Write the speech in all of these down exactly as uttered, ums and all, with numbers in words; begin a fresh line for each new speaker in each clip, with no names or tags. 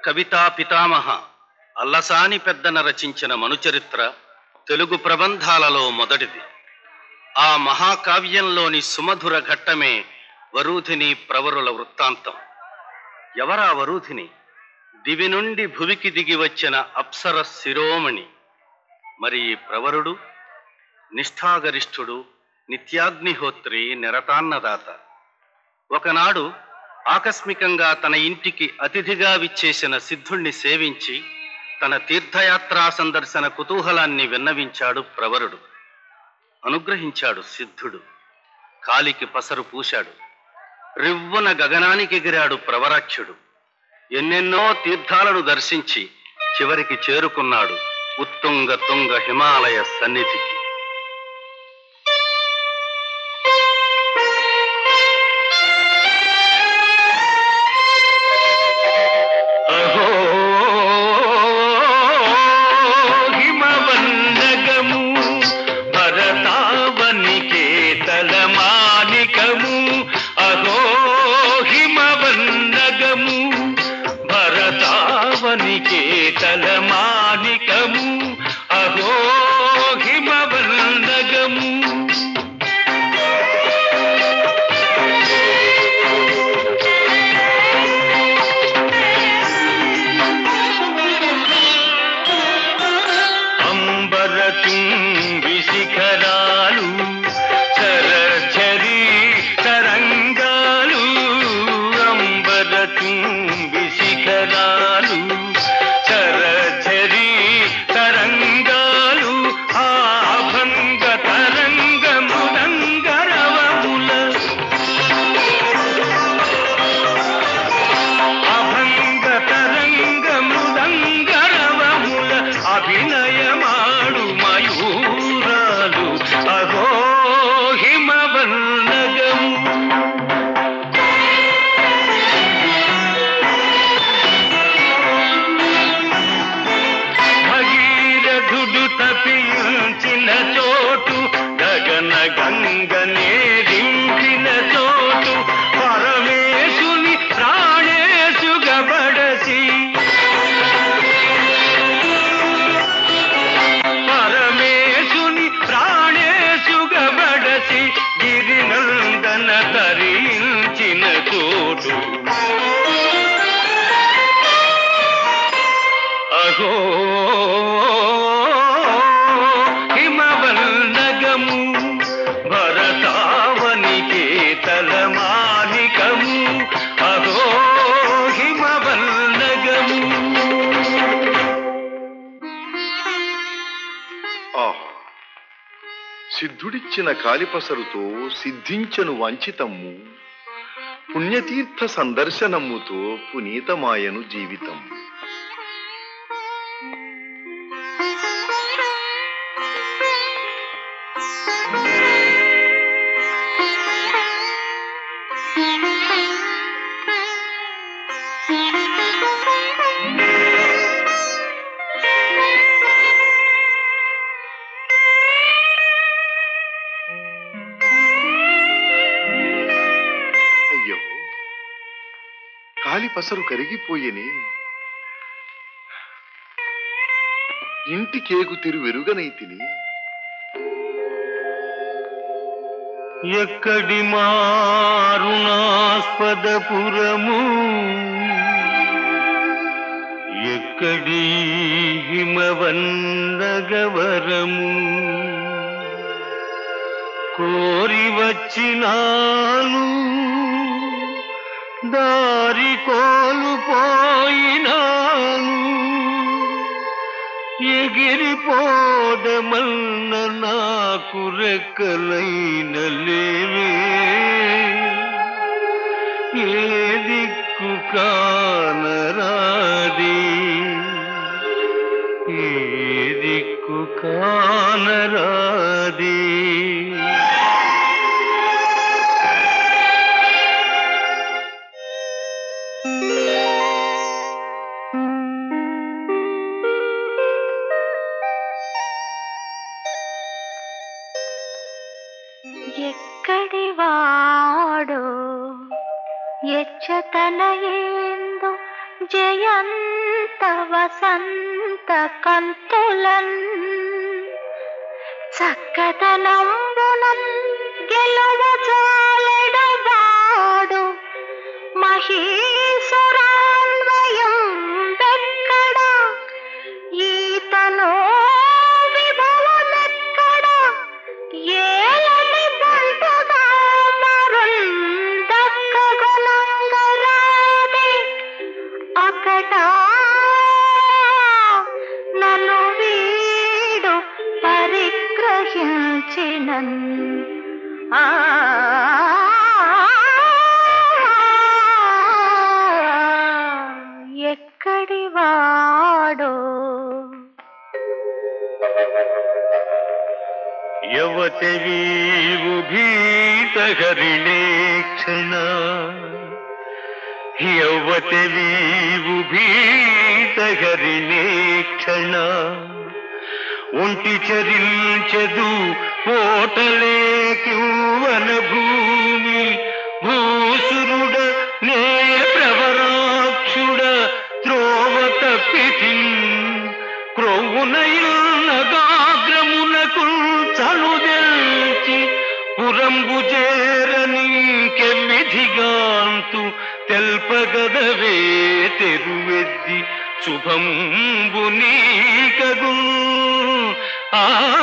కవితా పితామహ అల్లసాని పెద్దన రచించిన మనుచరిత్ర తెలుగు ప్రబంధాలలో మొదటిది. ఆ మహాకావ్యంలోని సుమధుర ఘట్టమే వరూధిని ప్రవరుల వృత్తాంతం. ఎవరా వరూధిని? దివి నుండి భువికి దిగి వచ్చిన అప్సర శిరోమణి. మరి ఈ ప్రవరుడు నిష్ఠాగరిష్ఠుడు, నిత్యాగ్నిహోత్రి, నిరతాన్నదాత. ఒకనాడు ఆకస్మికంగా తన ఇంటికి అతిథిగా విచ్చేసిన సిద్ధుణ్ణి సేవించి తన తీర్థయాత్రా సందర్శన కుతూహలాన్ని విన్నవించాడు ప్రవరుడు. అనుగ్రహించాడు సిద్ధుడు. కాలికి పసరు పూశాడు. రివ్వున గగనానికి ఎగిరాడు ప్రవరాఖ్యుడు. ఎన్నెన్నో తీర్థాలను దర్శించి చివరికి చేరుకున్నాడు ఉత్తుంగ తుంగ హిమాలయ సన్నిధికి.
సిద్ధుడిచ్చిన కాలిపసరుతో సిద్ధించను వంచితమ్ము, పుణ్యతీర్థ సందర్శనముతో పునీతమాయను జీవితం. కాలిపసరు కరిగిపోయని ఇంటికేగు తిరువెరుగనైతిని.
ఎక్కడి మారుణాస్పదపురము, ఎక్కడి హిమవన్నగవరము, కోరి వచ్చినాను దారి కోల్పోయినాను, ఎగిరిపోదమన్న నాకు రెక్కలైన లేవే, ఏ దిక్కు కానరాది, ఏ దిక్కు కానరాది.
ఎక్కడి వాడో ఎచ్చతనయేందో జయంత వసంత కంతులన్ చక్కదనంబునం గెలువజాలెడు వాడు మహీసురాన్వయం వెక్కడ ఈతను విభవమెక్కడ ఏలని బంటుగా మరుందక్కగుణంగరాది అకట నన్ను వీడు పరిగ్రహించినన్ ఆ ఎక్కడి వాడో
యవతవీవు భీతహరిణే క్షణ యవతవీవు భీతహరిణే క్షణ ఒంటి చరించదు కోటలేకివన భూమి భూసురుడ నే ప్రవరాక్షుడ త్రోవ తప్పితి క్రొవ్వునయునగాగ్రమునకు చనుదెల్చి పురంబు చేరనీకెమ్మిధిగాంతు తెల్పగదవే తెరువెద్ది శుభంబు నీకగు ఆ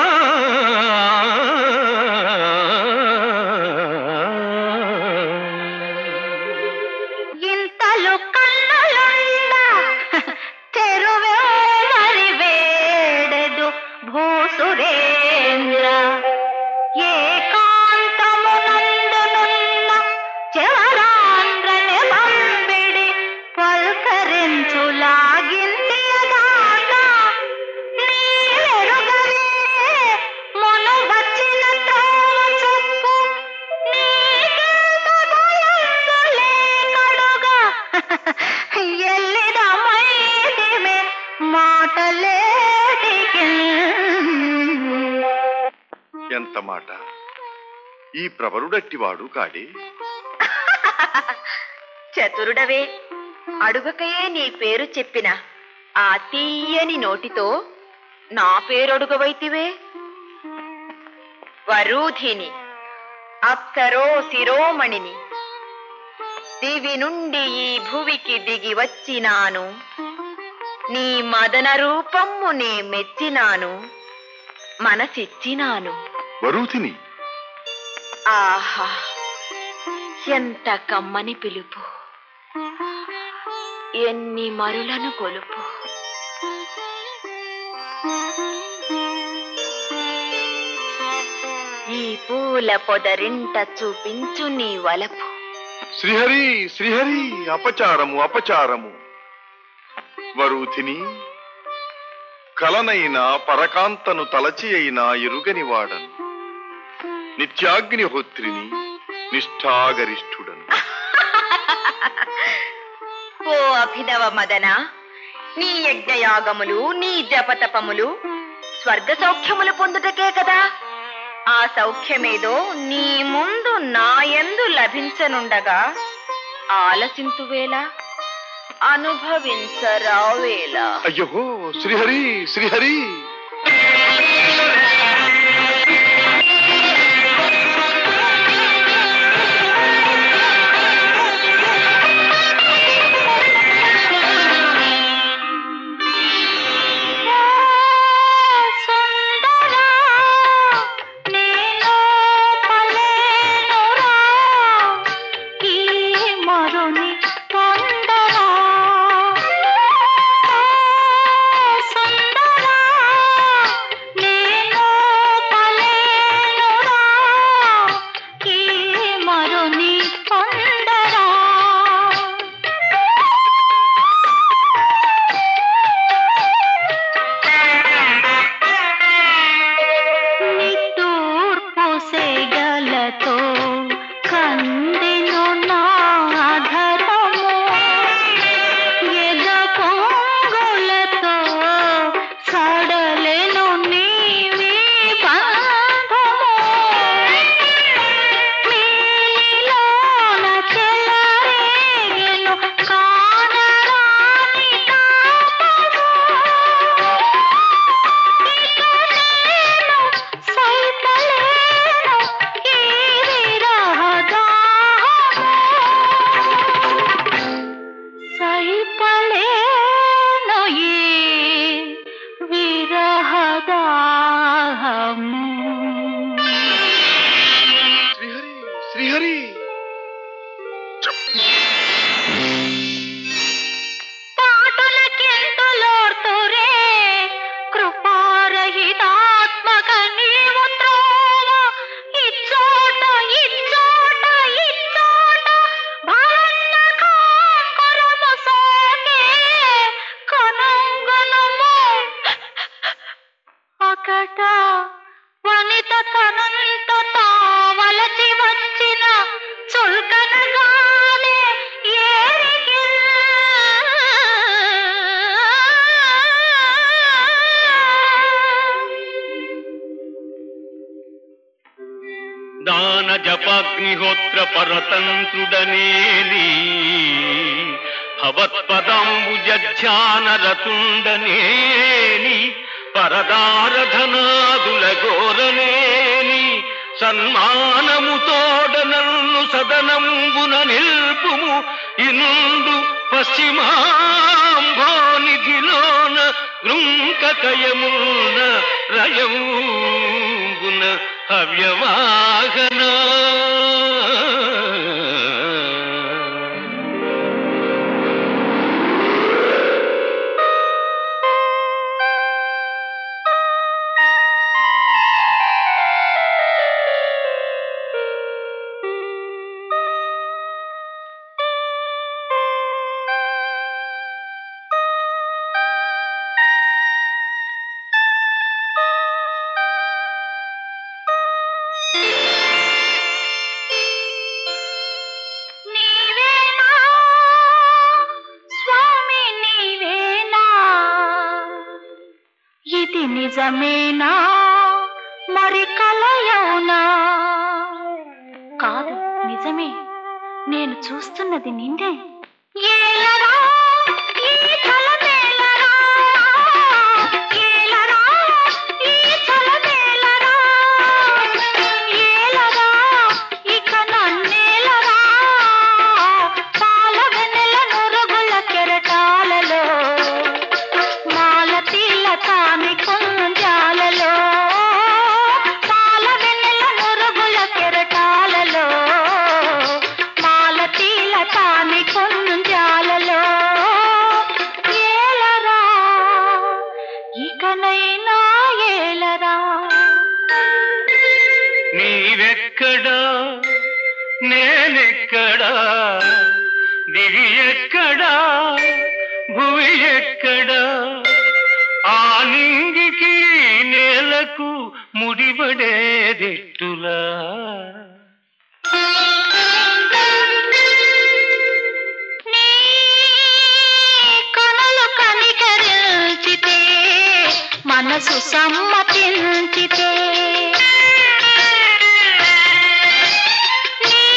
ఇంతలు కన్నులుండ తెరువే మరి వేడెదు భూసురేంద్ర ఏకాంతమునందునున్న చెవరాంధ్రని పంపిడి పల్కరించులాగిందియగాక నీవెరుగవే మొను వచ్చిన త్రోవ చెప్పు నీకెంత భయంబులే కడుగా ఎల్లిదమైదిమే మాటలేటికి
ఎంత మాట! ఈ ప్రవరుడట్టివాడు కాడే.
చతురుడవే, అడుగకయే నీ పేరు చెప్పిన ఆ తీయని నోటితో నా పేరొడుగవైతివే. వరూధిని, అప్సరో శిరోమణిని, దివి నుండి ఈ భువికి దిగి వచ్చినాను. నీ మదన రూపమ్ము నే మెచ్చినాను, మనసిచ్చినాను.
వరూధిని,
ఆహా, ఎంత కమ్మని పిలుపు, ఎన్ని మరులను కొలుపు. ఈ పూల పొదరింట చూపించు నీ వలపు.
శ్రీహరి శ్రీహరి, అపచారము అపచారము. వరూధిని, కలనైనా పరకాంతను తలచి అయినా ఎరుగని వాడను. నిత్యాగ్నిహోత్రిని, నిష్ఠాగరిష్ఠుడను.
ఓ అభినవ మదన, నీ యజ్ఞయాగములు నీ జపతపములు స్వర్గ సౌఖ్యములు పొందుటకే కదా. ఆ సౌఖ్యమేదో నీ ముందు నాయందు లభించనుండగా ఆలసింతువేలా, అనుభవించరావేలా.
అయ్యో శ్రీహరి శ్రీహరి.
సుందరా
జపాగ్నిహోత్ర పరతంత్రుడనేని భవత్పదాంబుజధ్యానరతుండనేని పరదారధనాదుల గోరనేని సన్మానముతోడ నన్ను సదనంబున నిల్పుము ఇనుండు పశ్చిమాంభోనిధిలోన గృంకకయమున రయమున హవ్యవాహన
నీవేనా స్వామి నీవేనా ఇది నిజమేనా మరి కలయౌనా కాదు నిజమే నేను చూస్తున్నది నిన్నే ఏలరా ఈ తలమేలరా ఏలరా ఈ తలమేలరా ఏలరా ఇక నన్నేలరా పాల వెన్నెల నురుగుల కెరటాలలో మాలతీల తాని కుంజాలలో పాల వెన్నెల నురుగుల కెరటాలలో మాలతీల తాని కుంజాలలో ఏలరా ఇకనైనా ఏలరా
నీవెక్కడా నేనెక్కడా దివి ఎక్కడా భువి ఎక్కడా ఆ నింగికి నేలకు ముడిపడేదెట్టులా
నీ కనులు కనికరించితే మనసు సమ్మతించితే నీ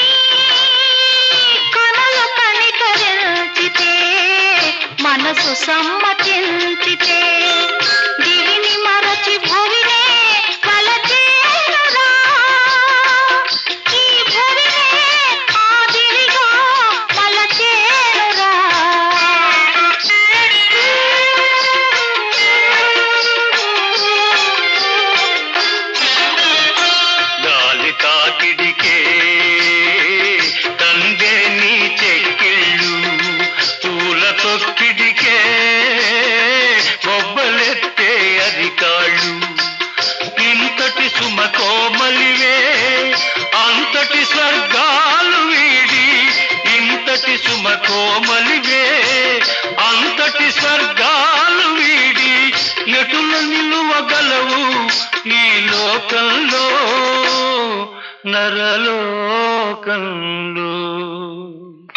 కనులు కనికరించితే మనసు సమ్మతించితే దివిని మరచి భువినే కలచేరురా ఈ భువినే ఆదిరిగా మలచేరురా
గాలి తాకిడికే తందే నీ చెక్కిళ్ళు పూల తొక్కిడికే బొబ్బలెత్తే అరికాళ్ళు ఇంతటి సుమ కోమలివే అంతటి స్వర్గాలు వీడి ఇంతటి సుమ కోమలివే అంతటి స్వర్గాలు వీడి ఎటుల నిలువగలవు ఈ లోకంలో నరలోకంలో